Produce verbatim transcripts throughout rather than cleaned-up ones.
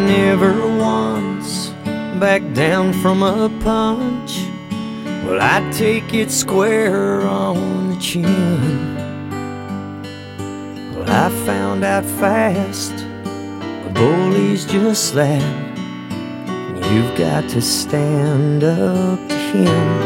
never once backed down from a punch. Well, I'd take it square on the chin. Well, I found out fast a bully's just that. You've got to stand up to him.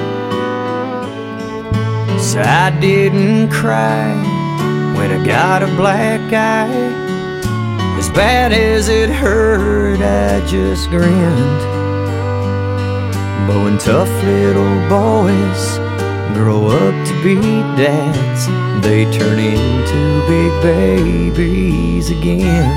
So I didn't cry when I got a black eye. As bad as it hurt, I just grinned. But when tough little boys grow up to be dads, they turn into big babies again.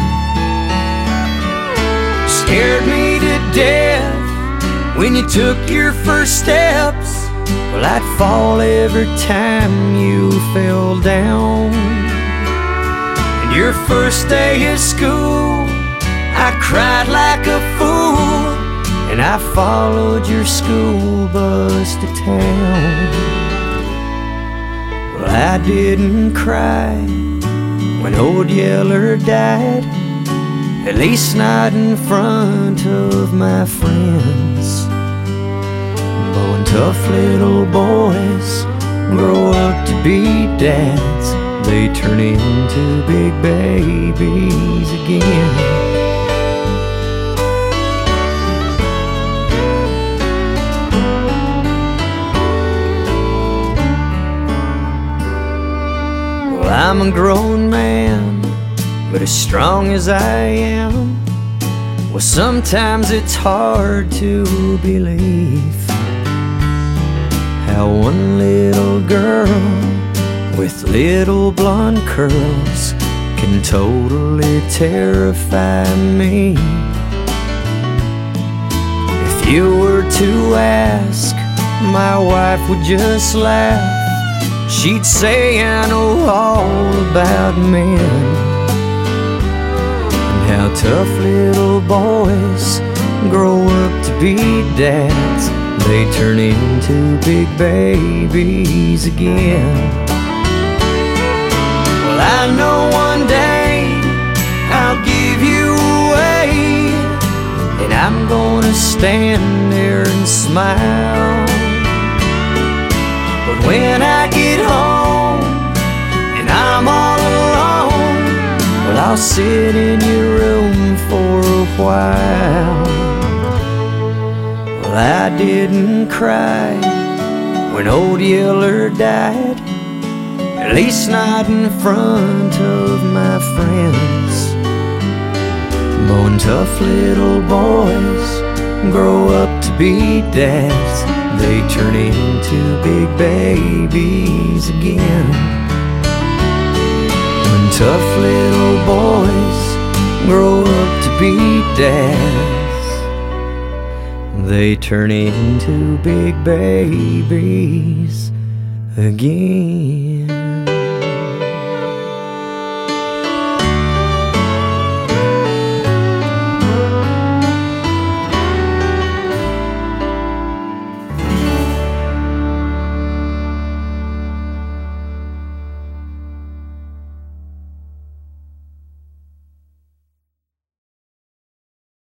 Scared me to death when you took your first steps. Well, I'd fall every time you fell down. And your first day of school, I cried like a fool, and I followed your school bus to town. Well, I didn't cry when Old Yeller died, at least not in front of my friends. But when tough little boys grow up to be dads, they turn into big babies again. Well, I'm a grown man, but as strong as I am, well, sometimes it's hard to believe how one little girl with little blonde curls can totally terrify me. If you were to ask, my wife would just laugh. She'd say I know all about men, and how tough little boys grow up to be dads. They turn into big babies again. Well, I know one day I'll give you away, and I'm gonna stand there and smile. But when I get home and I'm all alone, well, I'll sit in your room for a while. Well, I didn't cry when Old Yeller died, at least not in front of my friends. But when tough little boys grow up to be dads, they turn into big babies again. When tough little boys grow up to be dads, they turn into big babies again.